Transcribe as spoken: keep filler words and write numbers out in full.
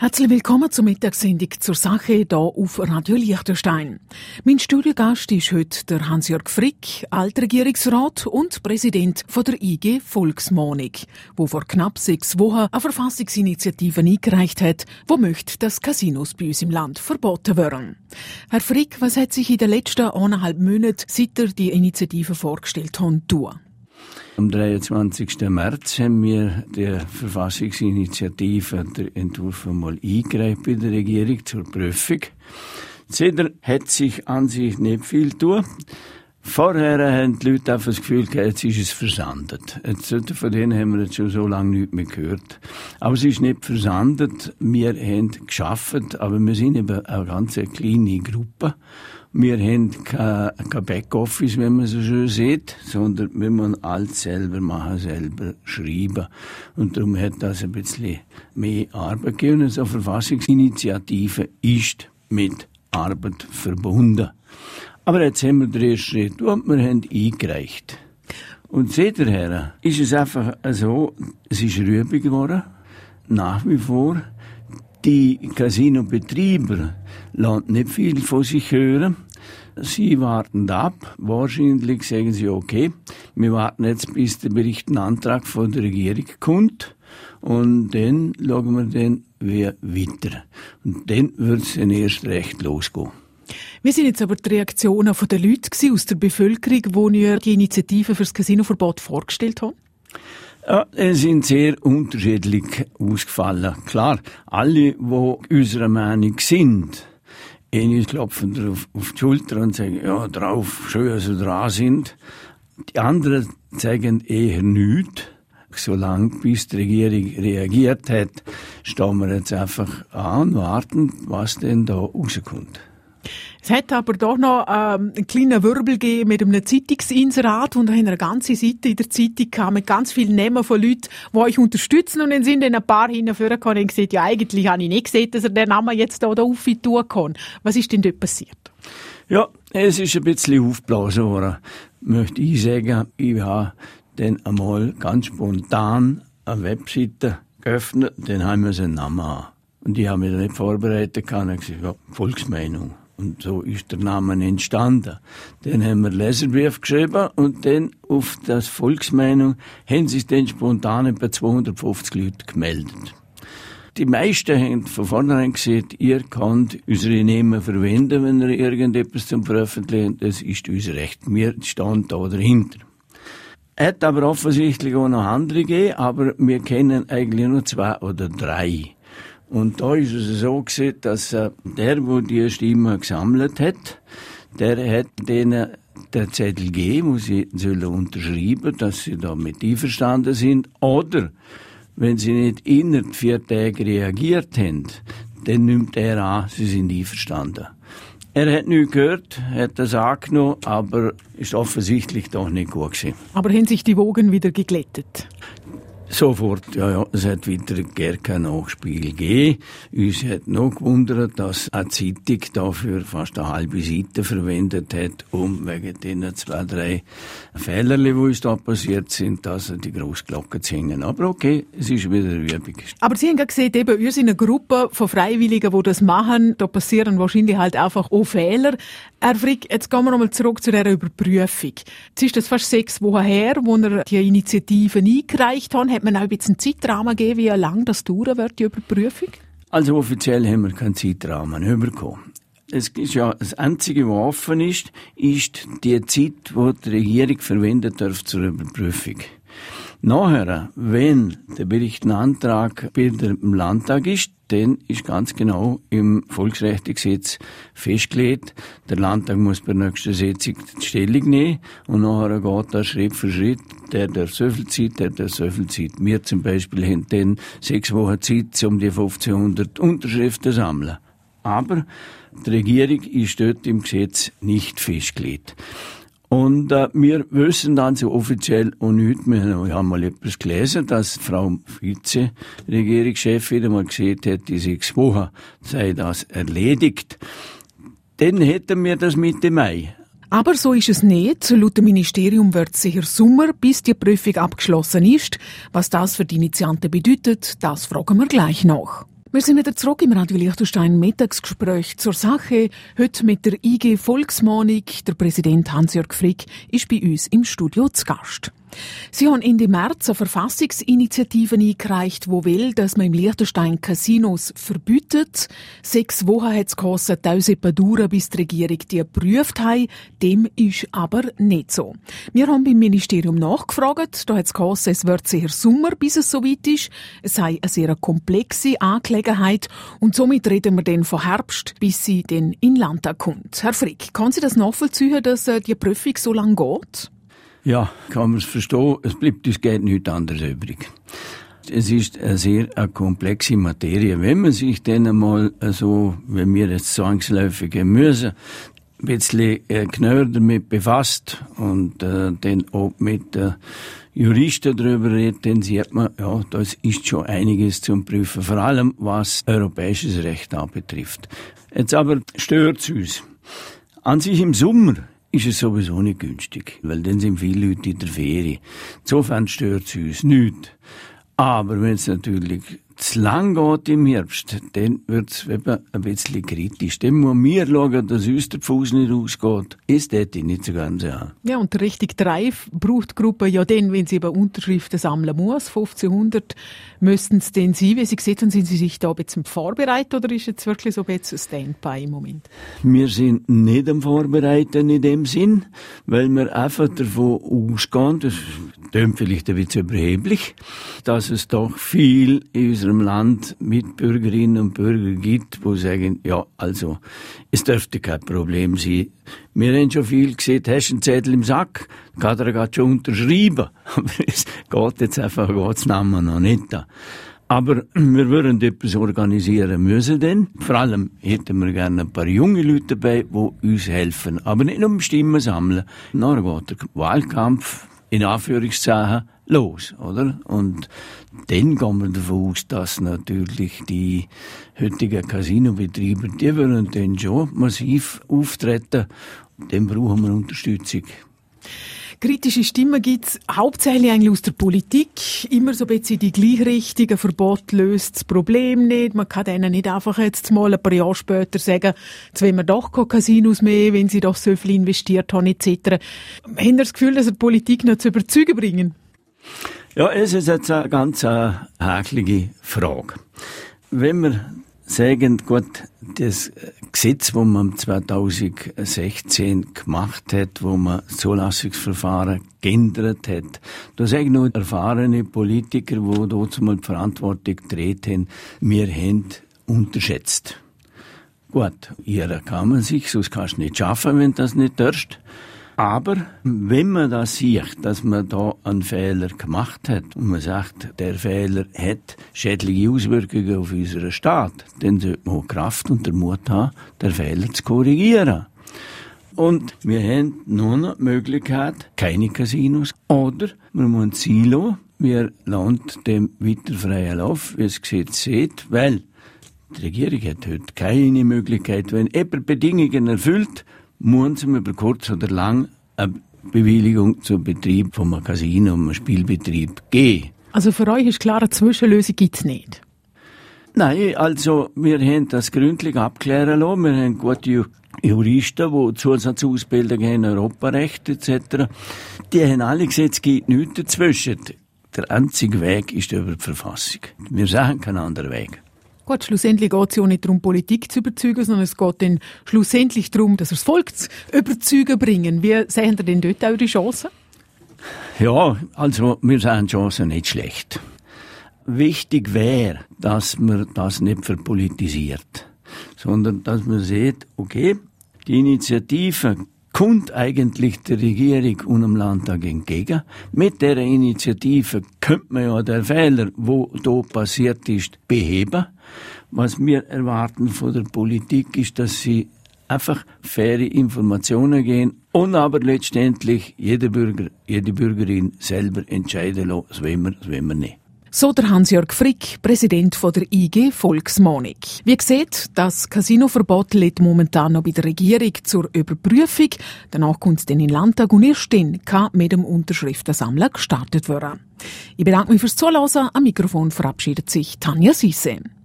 Herzlich willkommen zur Mittagssendung zur Sache hier auf Radio Liechtenstein. Mein Studiogast ist heute der Hans-Jörg Frick, Altregierungsrat und Präsident von der I G Volksmonik, der vor knapp sechs Wochen eine Verfassungsinitiative eingereicht hat, die möchte, dass Casinos bei uns im Land verboten werden. Herr Frick, was hat sich in den letzten eineinhalb Monaten, seit ihr die Initiative vorgestellt habt, tun? Am dreiundzwanzigsten März haben wir der Verfassungsinitiative den Entwurf einmal eingereicht bei der Regierung zur Prüfung. Seitdem hat sich an sich nicht viel getan. Vorher haben die Leute einfach das Gefühl gehabt, jetzt ist es versandet. Jetzt, von denen haben wir jetzt schon so lange nichts mehr gehört. Aber es ist nicht versandet. Wir haben geschafft, aber wir sind eben eine ganz kleine Gruppe. Wir haben kein, kein Backoffice, wenn man so schön sieht, sondern wir müssen alles selber machen, selber schreiben. Und darum hat das ein bisschen mehr Arbeit gegeben. Und so eine Verfassungsinitiative ist mit Arbeit verbunden. Aber jetzt haben wir den ersten Schritt und wir haben eingereicht. Und seither ist es einfach so, es ist rübig geworden, nach wie vor. Die Casino-Betreiber lassen nicht viel von sich hören. Sie warten ab. Wahrscheinlich sagen sie, okay, wir warten jetzt, bis der Berichtenantrag von der Regierung kommt. Und dann schauen wir dann wieder weiter. Und dann wird es dann erst recht losgehen. Wie sind jetzt aber die Reaktionen der Leute aus der Bevölkerung, die ihr die Initiative für das Casinoverbot vorgestellt haben? Ja, es sind sehr unterschiedlich ausgefallen. Klar, alle, die unserer Meinung sind, einige klopfen drauf auf die Schulter und sagen, ja, drauf, schön, dass sie dran sind. Die anderen sagen eher nichts. Solange bis die Regierung reagiert hat, stehen wir jetzt einfach an und warten, was denn da rauskommt. Es hat aber doch noch ähm, einen kleinen Wirbel gegeben mit einem Zeitungsinserat und eine ganze Seite in der Zeitung kam mit ganz vielen Namen von Leuten, die euch unterstützen, und dann sind dann ein paar hingekommen und gesagt, ja, eigentlich habe ich nicht gesehen, dass er den Namen jetzt da auf tun kann. Was ist denn dort passiert? Ja, es ist ein bisschen aufgeblasen worden, möchte ich sagen. Ich habe dann einmal ganz spontan eine Webseite geöffnet, dann haben wir seinen Namen an. Und ich habe mich nicht vorbereitet und habe gesagt, ja, Volksmeinung. Und so ist der Name entstanden. Dann haben wir Leserbrief geschrieben und dann auf das Volksmeinung haben sich dann spontan etwa zweihundertfünfzig Leute gemeldet. Die meisten haben von vornherein gesagt, ihr könnt unsere Namen verwenden, wenn ihr irgendetwas zum Veröffentlichen, das ist unser Recht. Wir stehen da dahinter. Es hat aber offensichtlich auch noch andere gegeben, aber wir kennen eigentlich nur zwei oder drei. Und da ist es so gewesen, dass äh, der, der die Stimmen gesammelt hat, der hat denen den Zettel gegeben, wo sie sollen unterschreiben, dass sie damit einverstanden sind. Oder, wenn sie nicht innerhalb vier Tage reagiert haben, dann nimmt er an, sie sind einverstanden. Er hat nichts gehört, hat das angenommen, aber ist offensichtlich doch nicht gut gewesen. Aber haben sich die Wogen wieder geglättet? Sofort, ja, ja. Es hat wieder gar kein Nachspiel gegeben. Uns hat noch gewundert, dass eine Zeitung dafür fast eine halbe Seite verwendet hat, um wegen den zwei, drei Fehlerli, die uns da passiert sind, dass die Grossglocken zu hängen. Aber okay, es ist wieder Übung. Aber Sie haben ja gesehen, eben, wir sind eine Gruppe von Freiwilligen, die das machen. Da passieren wahrscheinlich halt einfach auch Fehler. Herr Frick, jetzt gehen wir nochmal zurück zu dieser Überprüfung. Jetzt ist das fast sechs Wochen her, wo wir die Initiative eingereicht haben. Hat man auch ein bisschen einen Zeitrahmen gegeben, wie lange das dauern wird, die Überprüfung? Also offiziell haben wir keinen Zeitrahmen bekommen. Es ist ja, das Einzige, was offen ist, ist die Zeit, die die Regierung verwendet darf zur Überprüfung. Nachher, wenn der Berichtenantrag bei dem Landtag ist, dann ist ganz genau im Volksrechtegesetz festgelegt, der Landtag muss bei der nächsten Sitzung die Stellung nehmen und nachher geht das Schritt für Schritt, der der so viel Zeit, der der so viel Zeit. Wir zum Beispiel haben dann sechs Wochen Zeit, um die fünfzehnhundert Unterschriften zu sammeln. Aber die Regierung ist dort im Gesetz nicht festgelegt. Und äh, wir wissen dann so offiziell auch nichts mehr. Wir haben mal etwas gelesen, dass Frau Vize-Regierungschefin mal gesehen hat, die sechs Wochen sei das erledigt. Dann hätten wir das Mitte Mai. Aber so ist es nicht. Laut dem Ministerium wird es sicher Sommer, bis die Prüfung abgeschlossen ist. Was das für die Initianten bedeutet, das fragen wir gleich nach. Wir sind wieder zurück im Radio Liechtenstein Mittagsgespräch zur Sache. Heute mit der I G Volksmonic. Der Präsident Hans-Jörg Frick ist bei uns im Studio zu Gast. Sie haben Ende März eine Verfassungsinitiative eingereicht, die will, dass man im Liechtenstein Casinos verbietet. Sechs Wochen hat es geheißen, tausend dauern, bis die Regierung die geprüft hat. Dem ist aber nicht so. Wir haben beim Ministerium nachgefragt. Da hat es geheißen, es wird sicher Sommer, bis es soweit ist. Es sei eine sehr komplexe Angelegenheit. Und somit reden wir dann von Herbst, bis sie dann in den Landtag kommt. Herr Frick, kann Sie das nachvollziehen, dass die Prüfung so lange geht? Ja, kann man es verstehen. Es bleibt uns geht nichts anderes übrig. Es ist eine sehr eine komplexe Materie. Wenn man sich dann einmal so, wenn wir jetzt zwangsläufig gehen müssen, ein bisschen genauer damit befasst und äh, dann auch mit äh, Juristen darüber redet, dann sieht man, ja, das ist schon einiges zum Prüfen, vor allem was europäisches Recht anbetrifft. Jetzt aber stört es uns. An sich im Sommer ist es sowieso nicht günstig, weil dann sind viele Leute in der Ferie. Insofern stört es uns nicht. Aber wenn es natürlich zu lang geht im Herbst, dann wird es eben ein bisschen kritisch. Dann muss wir schauen, dass uns der Fuß nicht ausgeht. Ist das nicht so ganz an. Ja, und der richtige Drive braucht die Gruppe ja dann, wenn sie eben Unterschriften sammeln muss. fünfzehnhundert müssten es dann sein. Wie Sie gesehen haben, sind Sie sich da ein bisschen vorbereitet oder ist jetzt wirklich so ein bisschen Standby im Moment? Wir sind nicht am Vorbereiten in dem Sinn, weil wir einfach davon ausgehen, das klingt vielleicht ein bisschen überheblich, dass es doch viel in unserem Land Mitbürgerinnen und Bürger gibt, die sagen, ja, also, es dürfte kein Problem sein. Wir haben schon viel gesehen, hast du einen Zettel im Sack, kann er gerade schon unterschreiben. Aber es geht jetzt einfach, geht's Namen noch nicht da. Aber wir würden etwas organisieren müssen denn. Vor allem hätten wir gerne ein paar junge Leute dabei, die uns helfen. Aber nicht nur um Stimmen sammeln. Dann geht der Wahlkampf, in Anführungszeichen, los, oder? Und dann gehen wir davon aus, dass natürlich die heutigen Casinobetreiber, die würden dann schon massiv auftreten. Dann brauchen wir Unterstützung. Kritische Stimmen gibt es hauptsächlich eigentlich aus der Politik. Immer so ein bisschen die Gleichrichtung. Ein Verbot löst das Problem nicht. Man kann denen nicht einfach jetzt mal ein paar Jahre später sagen, jetzt wollen wir doch keine Casinos mehr, wenn sie doch so viel investiert haben, et cetera. Haben Sie das Gefühl, dass die Politik noch zu überzeugen bringen? Ja, es ist jetzt eine ganz eine hakelige Frage. Wenn wir sagen, gut, das Gesetz, das man zweitausendsechzehn gemacht hat, wo man das Zulassungsverfahren geändert hat, da sagen nur erfahrene Politiker, die dort mal die Verantwortung getreten haben, wir haben unterschätzt. Gut, ihrer kann man sich, sonst kannst du nicht schaffen, wenn du das nicht tust. Aber wenn man das sieht, dass man da einen Fehler gemacht hat und man sagt, der Fehler hat schädliche Auswirkungen auf unseren Staat, dann sollte man auch Kraft und den Mut haben, den Fehler zu korrigieren. Und wir haben nur noch die Möglichkeit, keine Casinos. Oder wir müssen Silo, wir lassen dem weiter freien Lauf, wie das Gesetz sieht, weil die Regierung hat heute keine Möglichkeit, wenn jemand Bedingungen erfüllt, muss ihm über kurz oder lang eine Bewilligung zum Betrieb von einem Casino, einem Spielbetrieb geben. Also für euch ist klar, eine Zwischenlösung gibt es nicht? Nein, also wir haben das gründlich abklären lassen. Wir haben gute Juristen, die Zusatzausbildung haben, Europarecht et cetera. Die haben alle gesagt, es gibt nichts dazwischen. Der einzige Weg ist über die Verfassung. Wir sagen keinen anderen Weg. Gut, schlussendlich geht es ja nicht darum, Politik zu überzeugen, sondern es geht dann schlussendlich darum, dass wir das Volk zu überzeugen bringen. Wie sehen ihr denn dort eure Chancen? Ja, also wir sehen Chancen nicht schlecht. Wichtig wäre, dass man das nicht verpolitisiert, sondern dass man sieht, okay, die Initiative kommt eigentlich der Regierung und dem Landtag entgegen. Mit dieser Initiative könnte man ja den Fehler, der hier passiert ist, beheben. Was wir erwarten von der Politik ist, dass sie einfach faire Informationen geben und aber letztendlich jeder Bürger, jede Bürgerin selber entscheiden lassen, das wollen wir, das wollen wir nicht. So der Hans-Jörg Frick, Präsident von der I G Volksmonic. Wie gesagt, das Casinoverbot liegt momentan noch bei der Regierung zur Überprüfung. Danach kommt es dann in den Landtag und erst dann kann mit dem Unterschriftensammeln gestartet werden. Ich bedanke mich fürs Zuhören. Am Mikrofon verabschiedet sich Tanja Sisse.